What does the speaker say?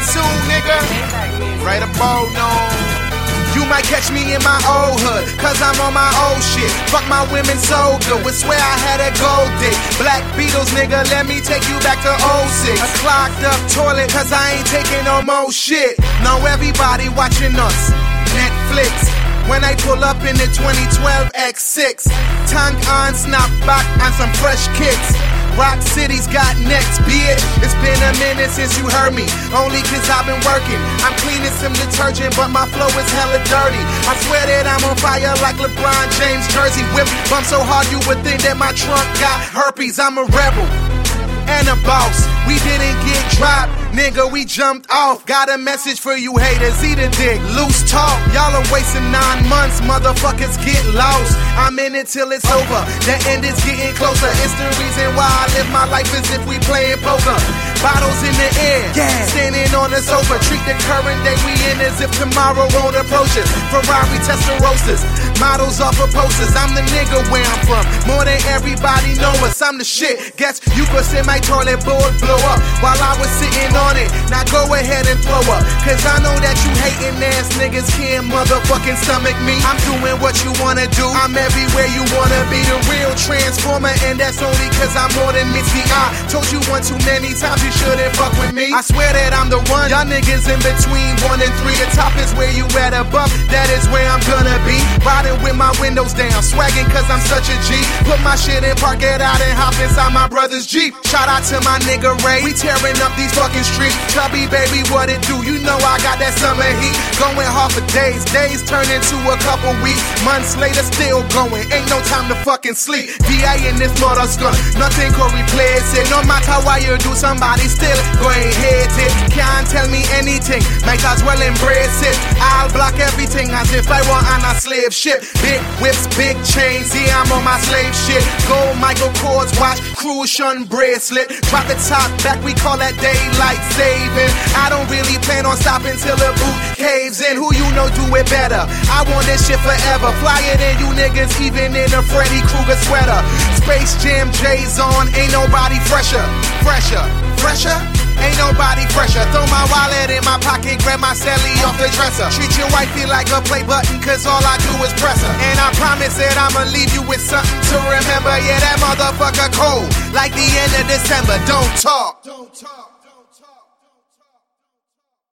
soon, nigga. Right about now. You might catch me in my old hood, cause I'm on my old shit. Fuck my women so good, would swear I had a gold dick. Black Beatles, nigga, let me take you back to 06. A clogged up toilet, cause I ain't taking no more shit. Now everybody watching us, Netflix. When I pull up in the 2012 X6, tongue on, snap back on some fresh kicks. Rock City's got next, bitch. It's been a minute since you heard me, only cause I've been working. I'm cleaning some detergent, but my flow is hella dirty. I swear that I'm on fire like LeBron James jersey. Whip bump so hard you would think that my trunk got herpes. I'm a rebel and a boss. We didn't get dropped, nigga, we jumped off. Got a message for you haters, eat a dick, loose talk. Y'all are wasting 9 months, motherfuckers get lost. I'm in it till it's over, the end is getting closer. It's the reason why I live my life as if we playing poker. Bottles in the air, standing on the sofa. Treat the current day we in as if tomorrow won't approach us. Ferrari Testarossas, models off of posters. I'm the nigga where I'm from, more than everybody know us. I'm the shit, guess you could say my toilet bowl blow up while I was sitting on it. Now go ahead and throw up, cause I know that you hating ass niggas can't motherfucking stomach me. I'm doing what you wanna do, I'm everywhere you wanna be. The real transformer, and that's only cause I'm more than Mitzi. I told you one too many times you shouldn't fuck with me. I swear that I'm the one, y'all niggas in between 1 and 3. The top is where you at, above, that is where I'm gonna be. Riding with my windows down, swagging cause I'm such a G. Put my shit in, park it out and hop inside my brother's Jeep. Shout out to my nigga Ray, we tearing up these fucking streets. Chubby baby, what it do? You know I got that summer heat. Going hard for days, days turn into a couple weeks. Months later, still going, ain't no time to fucking sleep. VA in this mother skunk, nothing could replace it. No matter what you do, somebody still going hate it. Can't tell me anything, might as well embrace it. I'll block everything as if I were on a slave ship. Big whips, big chains, yeah, I'm on my slave shit. Gold Michael Kors watch, Crucian bracelet. Drop the top back, we call that daylight saving. I don't really plan on stopping till the boot caves in. Who you know do it better? I want this shit forever. Flyer than you niggas, even in a Freddy Krueger sweater. Space Jam J's on, ain't nobody fresher. Fresher? Ain't nobody fresher. Throw my wallet in my pocket, grab my celly off the dresser. Treat your wifey like a play button, cause all I do is press her. And I promise that I'ma leave you with something to remember. Yeah, that motherfucker cold, like the end of December. Don't talk.